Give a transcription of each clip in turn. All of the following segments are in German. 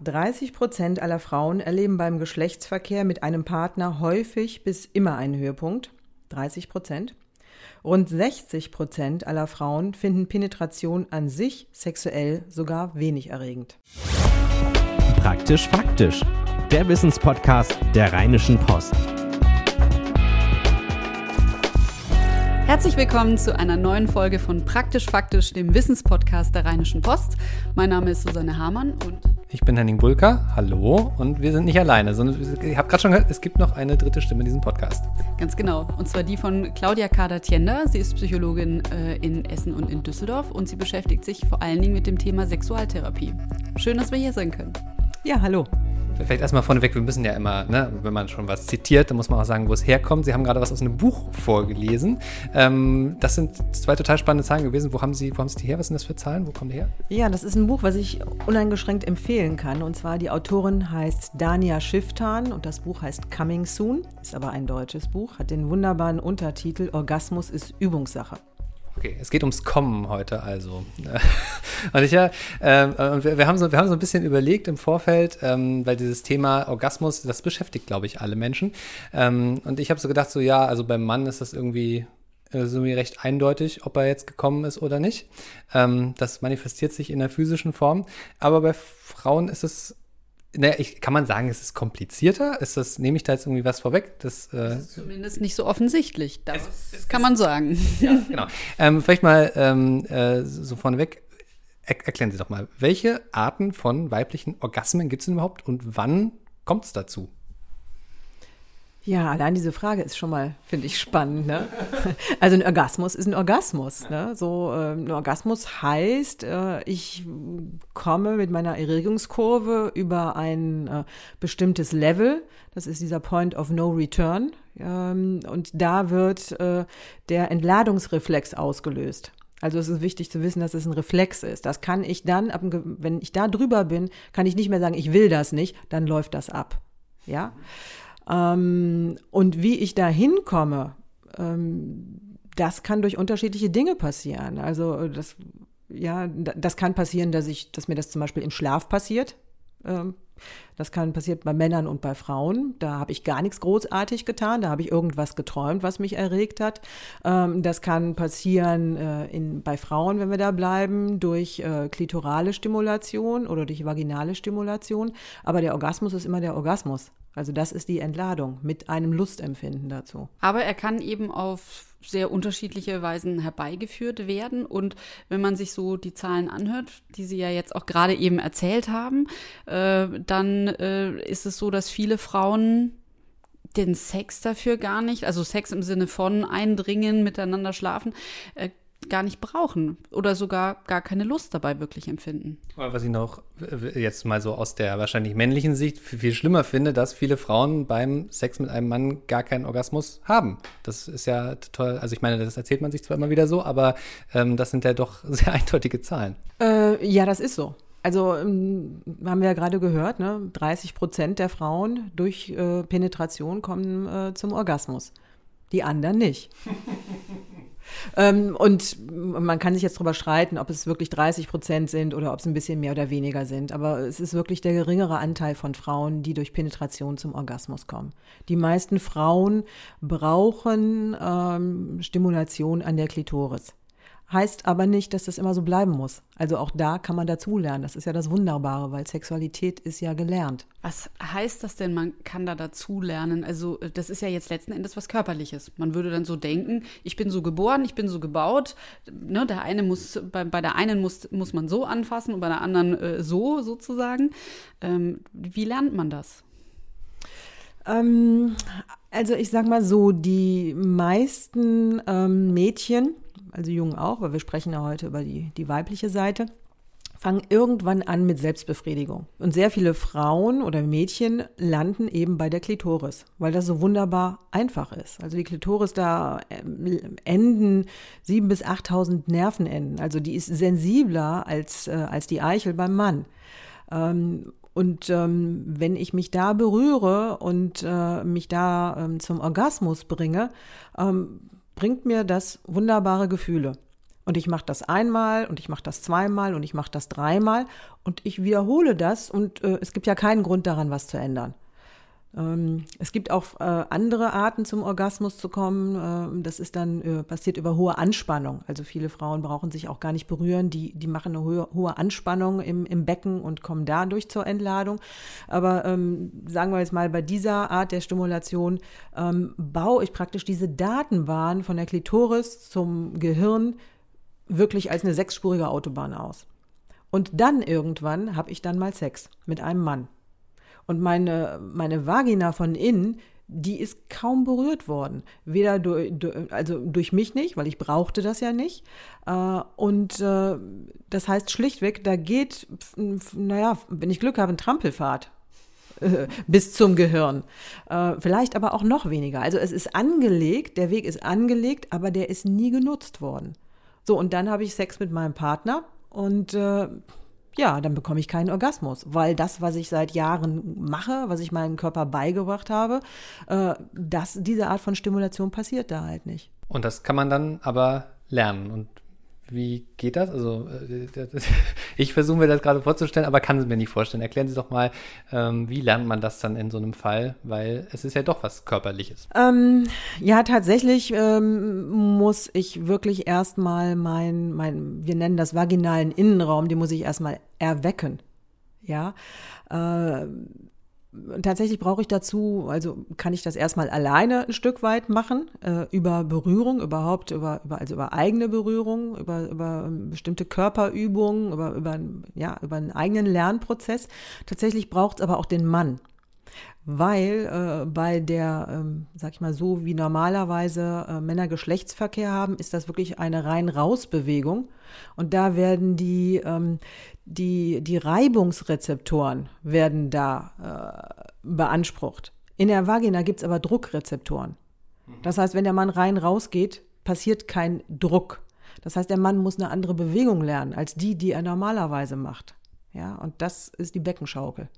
30% aller Frauen erleben beim Geschlechtsverkehr mit einem Partner häufig bis immer einen Höhepunkt. 30%. Rund 60% aller Frauen finden Penetration an sich sexuell sogar wenig erregend. Praktisch faktisch. Der Wissenspodcast der Rheinischen Post. Herzlich willkommen zu einer neuen Folge von Praktisch faktisch, dem Wissenspodcast der Rheinischen Post. Mein Name ist Susanne Hamann und ich bin Henning Bulka, hallo, und wir sind nicht alleine, sondern ich habe gerade schon gehört, es gibt noch eine dritte Stimme in diesem Podcast. Ganz genau, und zwar die von Claudia Kader-Tienda. Sie ist Psychologin in Essen und in Düsseldorf und sie beschäftigt sich vor allen Dingen mit dem Thema Sexualtherapie. Schön, dass wir hier sein können. Ja, hallo. Vielleicht erstmal vorneweg, wir müssen ja immer, wenn man schon was zitiert, dann muss man auch sagen, wo es herkommt. Sie haben gerade was aus einem Buch vorgelesen. Das sind zwei total spannende Zahlen gewesen. Wo haben Sie die her? Was sind das für Zahlen? Wo kommen die her? Ja, das ist ein Buch, was ich uneingeschränkt empfehlen kann. Und zwar die Autorin heißt Dania Schifftan und das Buch heißt Coming Soon. Ist aber ein deutsches Buch, hat den wunderbaren Untertitel Orgasmus ist Übungssache. Okay, es geht ums Kommen heute also. Und wir haben so ein bisschen überlegt im Vorfeld, weil dieses Thema Orgasmus, das beschäftigt, glaube ich, alle Menschen. Und ich habe so gedacht, also beim Mann ist das irgendwie so recht eindeutig, ob er jetzt gekommen ist oder nicht. Das manifestiert sich in der physischen Form. Aber bei Frauen ist es, kann man sagen, es ist komplizierter? Nehme ich da jetzt irgendwie was vorweg? Das ist zumindest nicht so offensichtlich. Das kann man sagen. Ja, genau. Vielleicht mal so vorneweg, erklären Sie doch mal, welche Arten von weiblichen Orgasmen gibt es denn überhaupt und wann kommt es dazu? Ja, allein diese Frage ist schon mal, finde ich, spannend. Ne? Also ein Orgasmus ist ein Orgasmus. Ne? Ein Orgasmus heißt, ich komme mit meiner Erregungskurve über ein bestimmtes Level. Das ist dieser Point of No Return. Und da wird der Entladungsreflex ausgelöst. Also es ist wichtig zu wissen, dass es ein Reflex ist. Das kann ich dann, wenn ich da drüber bin, kann ich nicht mehr sagen, ich will das nicht, dann läuft das ab. Ja. Und wie ich da hinkomme, das kann durch unterschiedliche Dinge passieren. Also das kann passieren, dass mir das zum Beispiel im Schlaf passiert. Das kann passieren bei Männern und bei Frauen. Da habe ich gar nichts großartig getan. Da habe ich irgendwas geträumt, was mich erregt hat. Das kann passieren bei Frauen, wenn wir da bleiben, durch klitorale Stimulation oder durch vaginale Stimulation. Aber der Orgasmus ist immer der Orgasmus. Also das ist die Entladung mit einem Lustempfinden dazu. Aber er kann eben auf sehr unterschiedliche Weisen herbeigeführt werden. Und wenn man sich so die Zahlen anhört, die Sie ja jetzt auch gerade eben erzählt haben, dann ist es so, dass viele Frauen den Sex dafür gar nicht, also Sex im Sinne von eindringen, miteinander schlafen, gar nicht brauchen oder sogar gar keine Lust dabei wirklich empfinden. Was ich noch jetzt mal so aus der wahrscheinlich männlichen Sicht viel schlimmer finde, dass viele Frauen beim Sex mit einem Mann gar keinen Orgasmus haben. Das ist ja toll, also ich meine, das erzählt man sich zwar immer wieder so, aber das sind ja doch sehr eindeutige Zahlen. Ja, das ist so. Also haben wir ja gerade gehört, 30% der Frauen durch Penetration kommen zum Orgasmus. Die anderen nicht. Und man kann sich jetzt drüber streiten, ob es wirklich 30% sind oder ob es ein bisschen mehr oder weniger sind. Aber es ist wirklich der geringere Anteil von Frauen, die durch Penetration zum Orgasmus kommen. Die meisten Frauen brauchen Stimulation an der Klitoris. Heißt aber nicht, dass das immer so bleiben muss. Also auch da kann man dazulernen. Das ist ja das Wunderbare, weil Sexualität ist ja gelernt. Was heißt das denn, man kann da dazulernen? Also das ist ja jetzt letzten Endes was Körperliches. Man würde dann so denken, ich bin so geboren, ich bin so gebaut. Ne, der eine bei der einen muss man so anfassen und bei der anderen so sozusagen. Wie lernt man das? Also ich sag mal so, die meisten Mädchen, also Jungen auch, weil wir sprechen ja heute über die weibliche Seite, fangen irgendwann an mit Selbstbefriedigung. Und sehr viele Frauen oder Mädchen landen eben bei der Klitoris, weil das so wunderbar einfach ist. Also die Klitoris, da enden 7.000 bis 8.000 Nervenenden. Also die ist sensibler als die Eichel beim Mann. Und wenn ich mich da berühre und mich da zum Orgasmus bringe, bringt mir das wunderbare Gefühle. Und ich mache das einmal und ich mache das zweimal und ich mache das dreimal und ich wiederhole das und es gibt ja keinen Grund daran, was zu ändern. Es gibt auch andere Arten, zum Orgasmus zu kommen. Das ist dann passiert über hohe Anspannung. Also viele Frauen brauchen sich auch gar nicht berühren. Die machen eine hohe Anspannung im Becken und kommen dadurch zur Entladung. Aber sagen wir jetzt mal, bei dieser Art der Stimulation baue ich praktisch diese Datenbahn von der Klitoris zum Gehirn wirklich als eine 6-spurige Autobahn aus. Und dann irgendwann habe ich dann mal Sex mit einem Mann. Und meine Vagina von innen, die ist kaum berührt worden. Weder durch mich nicht, weil ich brauchte das ja nicht. Und das heißt schlichtweg, da geht, wenn ich Glück habe, ein Trampelpfad bis zum Gehirn. Vielleicht aber auch noch weniger. Also es ist angelegt, der Weg ist angelegt, aber der ist nie genutzt worden. So, und dann habe ich Sex mit meinem Partner und dann bekomme ich keinen Orgasmus, weil das, was ich seit Jahren mache, was ich meinem Körper beigebracht habe, diese Art von Stimulation passiert da halt nicht. Und das kann man dann aber lernen. Und wie geht das? Also ich versuche mir das gerade vorzustellen, aber kann es mir nicht vorstellen. Erklären Sie doch mal, wie lernt man das dann in so einem Fall? Weil es ist ja doch was Körperliches. Tatsächlich muss ich wirklich erstmal wir nennen das vaginalen Innenraum, den muss ich erstmal erwecken. Ja, tatsächlich brauche ich dazu, also kann ich das erstmal alleine ein Stück weit machen, über Berührung, überhaupt über eigene Berührung, über bestimmte Körperübungen, über einen eigenen Lernprozess. Tatsächlich braucht es aber auch den Mann. Weil bei der, sag ich mal so, wie normalerweise Männer Geschlechtsverkehr haben, ist das wirklich eine Rein-Raus-Bewegung. Und da werden die Reibungsrezeptoren werden da beansprucht. In der Vagina gibt es aber Druckrezeptoren. Das heißt, wenn der Mann rein rausgeht, passiert kein Druck. Das heißt, der Mann muss eine andere Bewegung lernen, als die er normalerweise macht. Ja, und das ist die Beckenschaukel.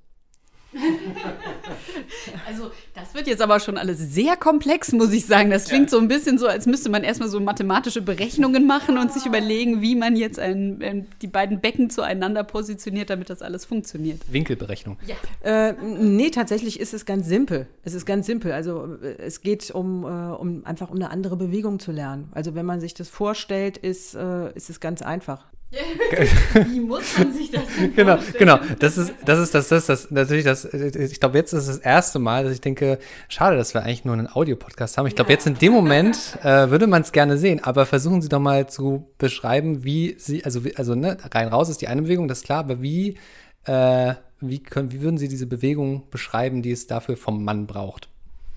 Also das wird jetzt aber schon alles sehr komplex, muss ich sagen. Das klingt so ein bisschen so, als müsste man erstmal so mathematische Berechnungen machen und sich überlegen, wie man jetzt die beiden Becken zueinander positioniert, damit das alles funktioniert. Winkelberechnung. Ja. Nee, tatsächlich ist es ganz simpel. Also es geht einfach um eine andere Bewegung zu lernen. Also wenn man sich das vorstellt, ist es ganz einfach. Wie muss man sich das denn vorstellen? Genau. Das ist natürlich das, ich glaube, jetzt ist das erste Mal, dass ich denke, schade, dass wir eigentlich nur einen Audio-Podcast haben. Ich glaube, jetzt in dem Moment würde man es gerne sehen, aber versuchen Sie doch mal zu beschreiben, wie Sie, rein raus ist die eine Bewegung, das ist klar, aber wie würden Sie diese Bewegung beschreiben, die es dafür vom Mann braucht?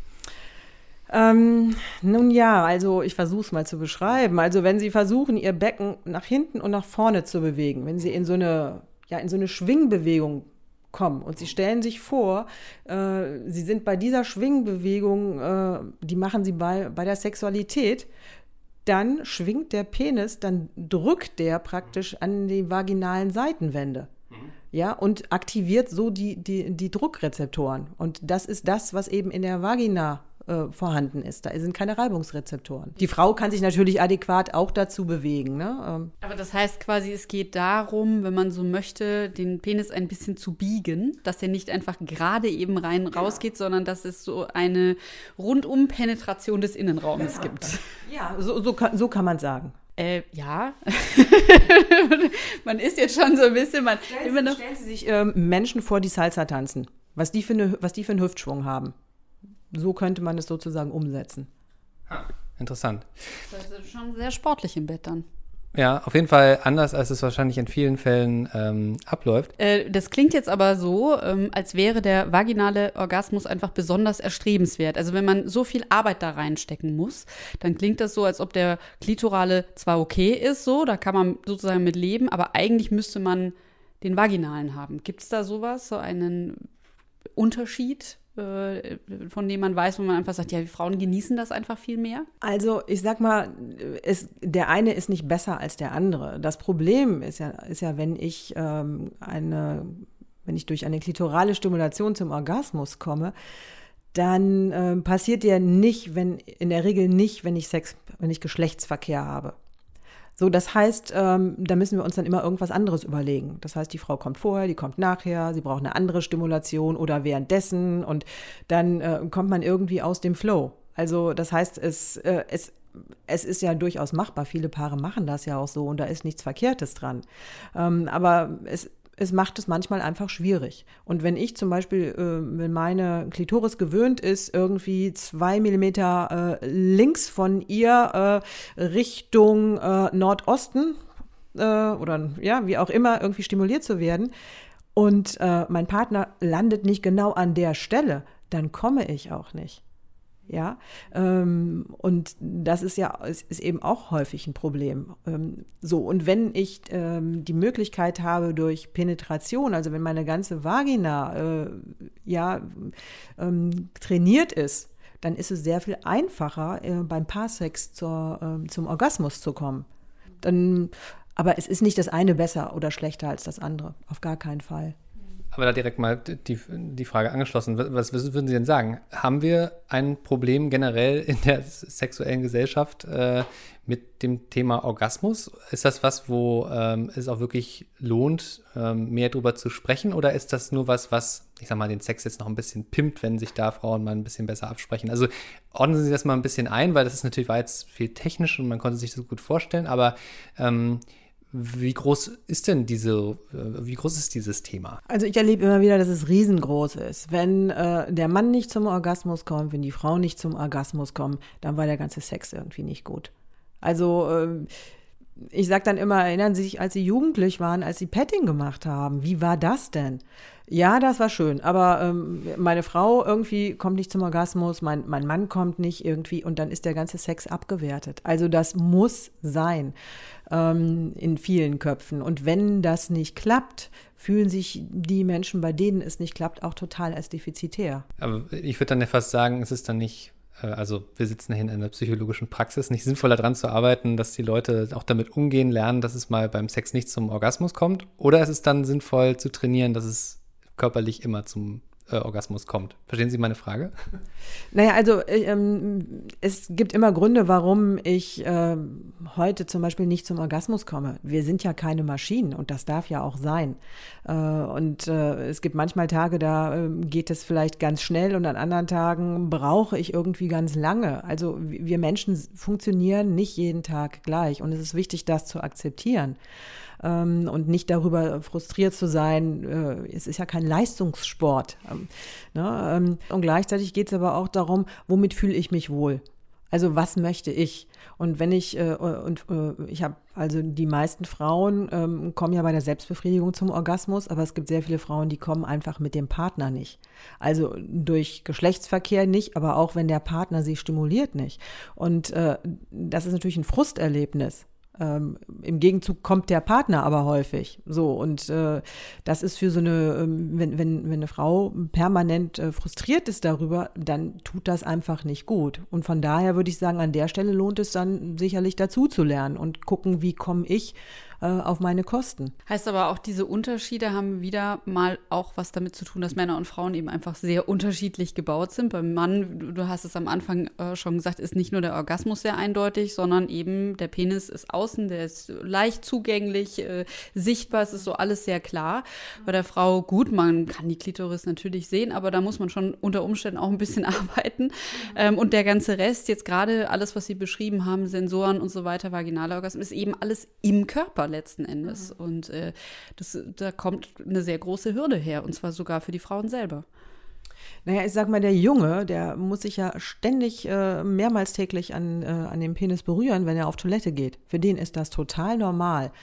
Nun ja, also ich versuche es mal zu beschreiben. Also wenn Sie versuchen, Ihr Becken nach hinten und nach vorne zu bewegen, wenn Sie in so eine Schwingbewegung kommen und Sie stellen sich vor, Sie sind bei dieser Schwingbewegung, die machen Sie bei der Sexualität, dann schwingt der Penis, dann drückt der praktisch an die vaginalen Seitenwände. Ja, und aktiviert so die Druckrezeptoren. Und das ist das, was eben in der Vagina vorhanden ist. Da sind keine Reibungsrezeptoren. Die Frau kann sich natürlich adäquat auch dazu bewegen. Ne? Aber das heißt quasi, es geht darum, wenn man so möchte, den Penis ein bisschen zu biegen, dass er nicht einfach gerade eben rein rausgeht, sondern dass es so eine Rundum-Penetration des Innenraums gibt. Ja, so kann man sagen. Ja. Man ist jetzt schon so ein bisschen... Stellen Sie sich Menschen vor, die Salsa tanzen. Was die für einen Hüftschwung haben. So könnte man es sozusagen umsetzen. Interessant. Das ist schon sehr sportlich im Bett dann. Ja, auf jeden Fall anders, als es wahrscheinlich in vielen Fällen abläuft. Das klingt jetzt aber so, als wäre der vaginale Orgasmus einfach besonders erstrebenswert. Also wenn man so viel Arbeit da reinstecken muss, dann klingt das so, als ob der Klitorale zwar okay ist, so, da kann man sozusagen mit leben, aber eigentlich müsste man den vaginalen haben. Gibt es da sowas, so einen Unterschied, von dem man weiß, wo man einfach sagt, ja, die Frauen genießen das einfach viel mehr? Also ich sag mal, der eine ist nicht besser als der andere. Das Problem ist ja, wenn ich durch eine klitorale Stimulation zum Orgasmus komme, dann passiert der nicht, in der Regel nicht, wenn ich Geschlechtsverkehr habe. So, das heißt, da müssen wir uns dann immer irgendwas anderes überlegen. Das heißt, die Frau kommt vorher, die kommt nachher, sie braucht eine andere Stimulation oder währenddessen und dann kommt man irgendwie aus dem Flow. Also das heißt, es ist ja durchaus machbar. Viele Paare machen das ja auch so und da ist nichts Verkehrtes dran. Aber es macht es manchmal einfach schwierig. Und wenn ich zum Beispiel, wenn meine Klitoris gewöhnt ist, irgendwie 2 Millimeter links von ihr Richtung Nordosten oder ja, wie auch immer, irgendwie stimuliert zu werden und mein Partner landet nicht genau an der Stelle, dann komme ich auch nicht. Ja, und das ist eben auch häufig ein Problem. So, und wenn ich die Möglichkeit habe durch Penetration, also wenn meine ganze Vagina trainiert ist, dann ist es sehr viel einfacher, beim Paarsex zum Orgasmus zu kommen. Aber es ist nicht das eine besser oder schlechter als das andere, auf gar keinen Fall. Aber da direkt mal die Frage angeschlossen. Was würden Sie denn sagen? Haben wir ein Problem generell in der sexuellen Gesellschaft mit dem Thema Orgasmus? Ist das was, wo es auch wirklich lohnt, mehr drüber zu sprechen? Oder ist das nur was, ich sag mal, den Sex jetzt noch ein bisschen pimpt, wenn sich da Frauen mal ein bisschen besser absprechen? Also ordnen Sie das mal ein bisschen ein, weil das ist natürlich, war jetzt viel technisch und man konnte sich das gut vorstellen, aber wie groß ist dieses Thema? Also ich erlebe immer wieder, dass es riesengroß ist. Wenn der Mann nicht zum Orgasmus kommt, wenn die Frau nicht zum Orgasmus kommt, dann war der ganze Sex irgendwie nicht gut. Also ich sage dann immer, erinnern Sie sich, als Sie jugendlich waren, als Sie Petting gemacht haben, wie war das denn? Ja, das war schön, aber meine Frau irgendwie kommt nicht zum Orgasmus, mein Mann kommt nicht irgendwie und dann ist der ganze Sex abgewertet. Also das muss sein in vielen Köpfen. Und wenn das nicht klappt, fühlen sich die Menschen, bei denen es nicht klappt, auch total als defizitär. Aber ich würde dann ja fast sagen, es ist dann nicht, also wir sitzen hier in einer psychologischen Praxis, nicht sinnvoller daran zu arbeiten, dass die Leute auch damit umgehen lernen, dass es mal beim Sex nicht zum Orgasmus kommt? Oder ist es dann sinnvoll zu trainieren, dass es körperlich immer zum Orgasmus kommt? Verstehen Sie meine Frage? Naja, also es gibt immer Gründe, warum ich heute zum Beispiel nicht zum Orgasmus komme. Wir sind ja keine Maschinen und das darf ja auch sein. Und es gibt manchmal Tage, da geht es vielleicht ganz schnell und an anderen Tagen brauche ich irgendwie ganz lange. Also wir Menschen funktionieren nicht jeden Tag gleich und es ist wichtig, das zu akzeptieren. Und nicht darüber frustriert zu sein, es ist ja kein Leistungssport. Und gleichzeitig geht es aber auch darum, womit fühle ich mich wohl? Also was möchte ich? Und wenn ich habe, also die meisten Frauen kommen ja bei der Selbstbefriedigung zum Orgasmus, aber es gibt sehr viele Frauen, die kommen einfach mit dem Partner nicht. Also durch Geschlechtsverkehr nicht, aber auch wenn der Partner sie stimuliert nicht. Und das ist natürlich ein Frusterlebnis. Im Gegenzug kommt der Partner aber häufig. So, und das ist für so eine, wenn eine Frau permanent frustriert ist darüber, dann tut das einfach nicht gut. Und von daher würde ich sagen, an der Stelle lohnt es dann sicherlich dazu zu lernen und gucken, wie komme ich auf meine Kosten. Heißt aber auch, diese Unterschiede haben wieder mal auch was damit zu tun, dass Männer und Frauen eben einfach sehr unterschiedlich gebaut sind. Beim Mann, du hast es am Anfang schon gesagt, ist nicht nur der Orgasmus sehr eindeutig, sondern eben der Penis ist außen, der ist leicht zugänglich, sichtbar, es ist so alles sehr klar. Bei der Frau, gut, man kann die Klitoris natürlich sehen, aber da muss man schon unter Umständen auch ein bisschen arbeiten. Und der ganze Rest, jetzt gerade alles, was Sie beschrieben haben, Sensoren und so weiter, vaginaler Orgasmus, ist eben alles im Körper letzten Endes. Und da kommt eine sehr große Hürde her, und zwar sogar für die Frauen selber. Naja, ich sag mal, der Junge, der muss sich ja ständig mehrmals täglich an dem Penis berühren, wenn er auf Toilette geht. Für den ist das total normal.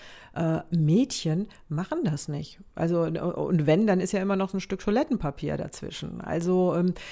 Mädchen machen das nicht. Also, und wenn, dann ist ja immer noch so ein Stück Toilettenpapier dazwischen. Also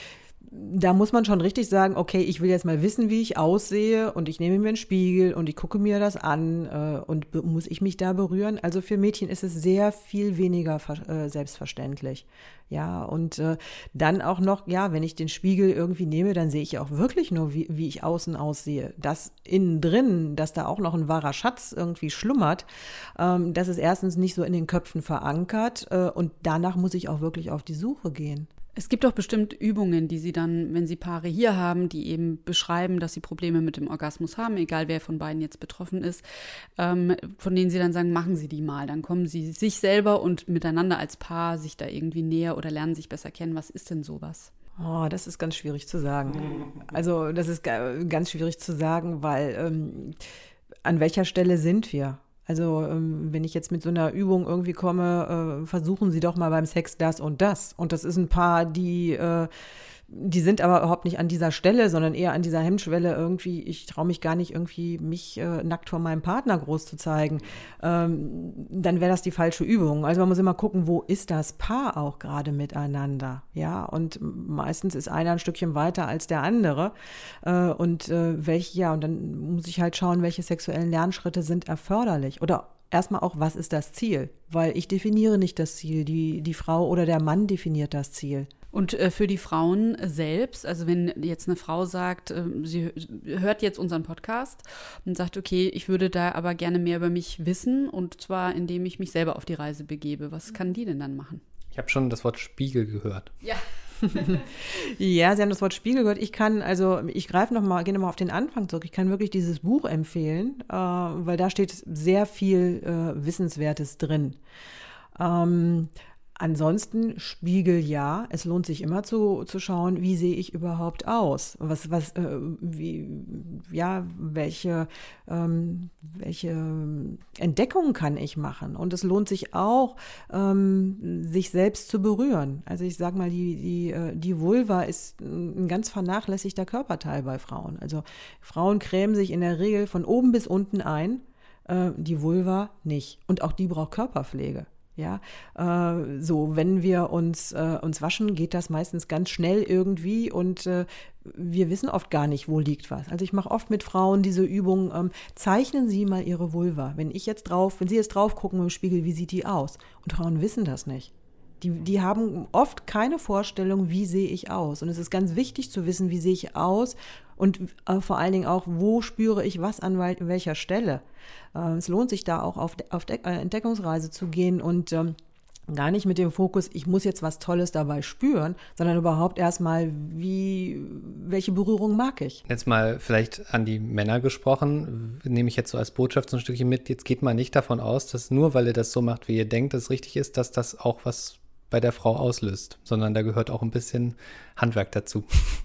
da muss man schon richtig sagen, okay, ich will jetzt mal wissen, wie ich aussehe und ich nehme mir einen Spiegel und ich gucke mir das an und muss ich mich da berühren? Also für Mädchen ist es sehr viel weniger selbstverständlich. Ja, und dann auch noch, ja, wenn ich den Spiegel irgendwie nehme, dann sehe ich auch wirklich nur, wie ich außen aussehe. Das innen drin, dass da auch noch ein wahrer Schatz irgendwie schlummert, das ist erstens nicht so in den Köpfen verankert und danach muss ich auch wirklich auf die Suche gehen. Es gibt doch bestimmt Übungen, die Sie dann, wenn Sie Paare hier haben, die eben beschreiben, dass sie Probleme mit dem Orgasmus haben, egal wer von beiden jetzt betroffen ist, von denen Sie dann sagen, machen Sie die mal. Dann kommen Sie sich selber und miteinander als Paar sich da irgendwie näher oder lernen sich besser kennen. Was ist denn sowas? Oh, das ist ganz schwierig zu sagen. Also das ist ganz schwierig zu sagen, weil an welcher Stelle sind wir? Also wenn ich jetzt mit so einer Übung irgendwie komme, versuchen Sie doch mal beim Sex das und das. Und das ist ein Paar, die sind aber überhaupt nicht an dieser Stelle, sondern eher an dieser Hemmschwelle irgendwie, ich traue mich gar nicht irgendwie, mich nackt vor meinem Partner groß zu zeigen. Dann wäre das die falsche Übung. Also man muss immer gucken, wo ist das Paar auch gerade miteinander, ja? Und meistens ist einer ein Stückchen weiter als der andere. Und dann muss ich halt schauen, welche sexuellen Lernschritte sind erforderlich. Oder erstmal auch, was ist das Ziel? Weil ich definiere nicht das Ziel, die Frau oder der Mann definiert das Ziel. Und für die Frauen selbst, also wenn jetzt eine Frau sagt, sie hört jetzt unseren Podcast und sagt, okay, ich würde da aber gerne mehr über mich wissen und zwar, indem ich mich selber auf die Reise begebe. Was kann die denn dann machen? Ich habe schon das Wort Spiegel gehört. Ja. Ja, Sie haben das Wort Spiegel gehört. Ich gehe nochmal auf den Anfang zurück. Ich kann wirklich dieses Buch empfehlen, weil da steht sehr viel Wissenswertes drin. Ansonsten Spiegel ja, es lohnt sich immer zu schauen, wie sehe ich überhaupt aus? Welche Entdeckungen kann ich machen? Und es lohnt sich auch, sich selbst zu berühren. Also ich sag mal, die Vulva ist ein ganz vernachlässigter Körperteil bei Frauen. Also Frauen cremen sich in der Regel von oben bis unten ein, die Vulva nicht. Und auch die braucht Körperpflege. Ja, wenn wir uns waschen, geht das meistens ganz schnell irgendwie und wir wissen oft gar nicht, wo liegt was. Also ich mache oft mit Frauen diese Übung, zeichnen Sie mal Ihre Vulva. Wenn Sie jetzt drauf gucken im Spiegel, wie sieht die aus? Und Frauen wissen das nicht. Die haben oft keine Vorstellung, wie sehe ich aus. Und es ist ganz wichtig zu wissen, wie sehe ich aus und vor allen Dingen auch, wo spüre ich was an welcher Stelle. Es lohnt sich da auch auf Entdeckungsreise zu gehen und gar nicht mit dem Fokus, ich muss jetzt was Tolles dabei spüren, sondern überhaupt erstmal, welche Berührung mag ich. Jetzt mal vielleicht an die Männer gesprochen, nehme ich jetzt so als Botschaft so ein Stückchen mit, jetzt geht man nicht davon aus, dass nur weil ihr das so macht, wie ihr denkt, dass es richtig ist, dass das auch was bei der Frau auslöst, sondern da gehört auch ein bisschen Handwerk dazu.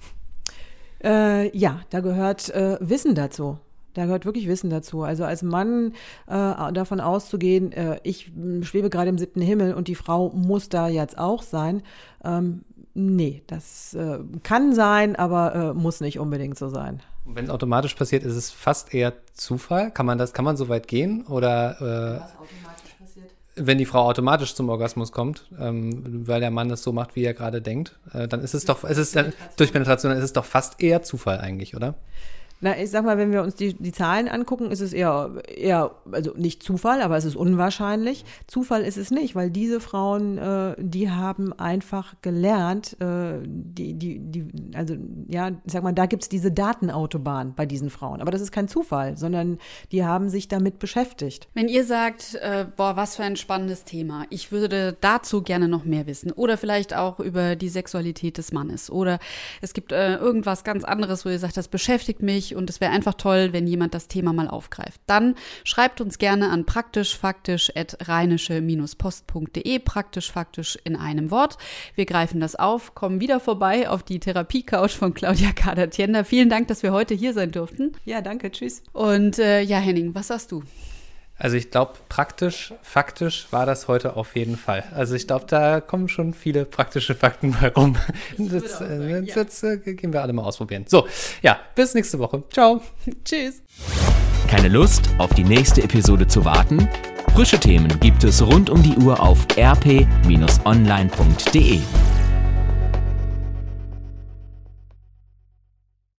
Ja, da gehört Wissen dazu. Da gehört wirklich Wissen dazu. Also als Mann davon auszugehen, ich schwebe gerade im 7. Himmel und die Frau muss da jetzt auch sein, nee, das kann sein, aber muss nicht unbedingt so sein. Und wenn es automatisch passiert, ist es fast eher Zufall? Kann man so weit gehen? Oder was automatisch passiert? Wenn die Frau automatisch zum Orgasmus kommt, weil der Mann das so macht, wie er gerade denkt, dann ist es doch, durch Penetration, ist es doch fast eher Zufall eigentlich, oder? Na, ich sag mal, wenn wir uns die Zahlen angucken, ist es eher, also nicht Zufall, aber es ist unwahrscheinlich. Zufall ist es nicht, weil diese Frauen, die haben einfach gelernt, ich sag mal, da gibt's diese Datenautobahn bei diesen Frauen. Aber das ist kein Zufall, sondern die haben sich damit beschäftigt. Wenn ihr sagt, was für ein spannendes Thema, ich würde dazu gerne noch mehr wissen oder vielleicht auch über die Sexualität des Mannes oder es gibt irgendwas ganz anderes, wo ihr sagt, das beschäftigt mich, und es wäre einfach toll, wenn jemand das Thema mal aufgreift. Dann schreibt uns gerne an praktischfaktisch@rheinische-post.de, praktisch-faktisch in einem Wort. Wir greifen das auf, kommen wieder vorbei auf die Therapie-Couch von Claudia Kader-Tienda. Vielen Dank, dass wir heute hier sein durften. Ja, danke, tschüss. Und Henning, was sagst du? Also ich glaube, faktisch war das heute auf jeden Fall. Also ich glaube, da kommen schon viele praktische Fakten bei rum. Jetzt gehen wir alle mal ausprobieren. So, ja, bis nächste Woche. Ciao. Tschüss. Keine Lust, auf die nächste Episode zu warten? Frische Themen gibt es rund um die Uhr auf rp-online.de.